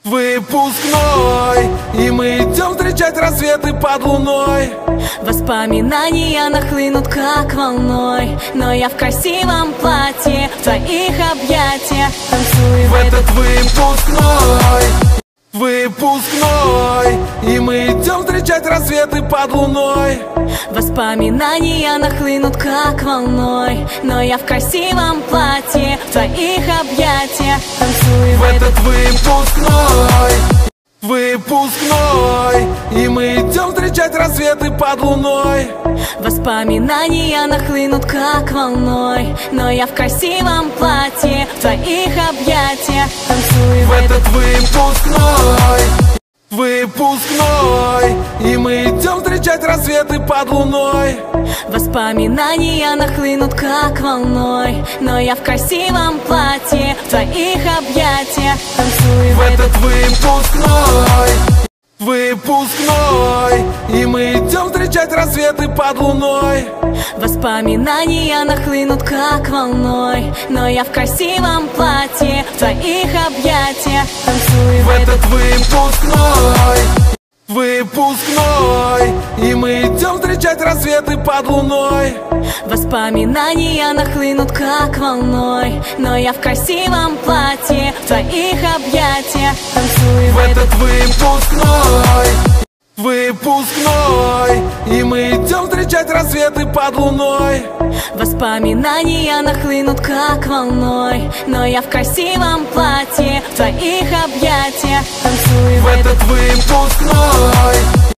выпускной, и мы идем встречать рассветы под луной. Воспоминания нахлынут как волной, но я в красивом платье, в твоих объятиях танцую в этот выпускной, и мы идем встречать рассветы под луной. Воспоминания нахлынут как волной, но я в красивом платье, в твоих объятиях танцую в этот выпускной, и мы идем встречать рассветы под луной. Воспоминания нахлынут как волной, но я в красивом платье, в твоих объятиях танцую в этот выпускной, и мы идем встречать рассветы под луной. Воспоминания нахлынут как волной, но я в красивом платье, в твоих объятиях танцую в этот выпускной, и мы идем встречать рассветы под луной. Воспоминания нахлынут как волной, но я в красивом платье, в твоих объятиях танцую в этот выпускной, и мы идем встречать рассветы под луной. Воспоминания нахлынут как волной, но я в красивом платье, в твоих объятиях танцую в этот выпускной, и мы идем встречать рассветы под луной. Воспоминания нахлынут как волной, но я в красивом платье, в твоих объятиях танцую в этот выпускной.